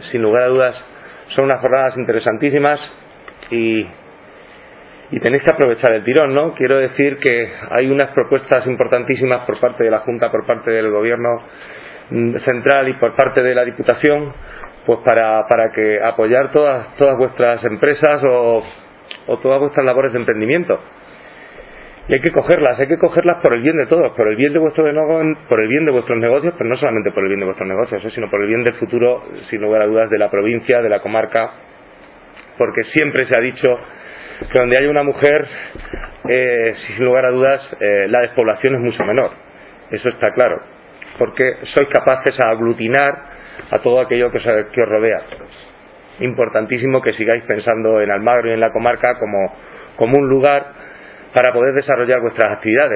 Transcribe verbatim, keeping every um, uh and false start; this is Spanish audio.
sin lugar a dudas son unas jornadas interesantísimas y, y tenéis que aprovechar el tirón, ¿no? Quiero decir que hay unas propuestas importantísimas por parte de la Junta, por parte del Gobierno central y por parte de la Diputación, pues para, para que apoyar todas, todas vuestras empresas o, o todas vuestras labores de emprendimiento. Y hay que cogerlas, hay que cogerlas por el bien de todos, por el bien de vuestro por el bien de vuestros negocios, pero no solamente por el bien de vuestros negocios, ¿eh? sino por el bien del futuro, sin lugar a dudas, de la provincia, de la comarca, porque siempre se ha dicho que donde hay una mujer, eh, sin lugar a dudas, eh, la despoblación es mucho menor. Eso está claro, porque sois capaces a aglutinar a todo aquello que os, que os rodea. Importantísimo que sigáis pensando en Almagro y en la comarca como, como un lugar para poder desarrollar vuestras actividades.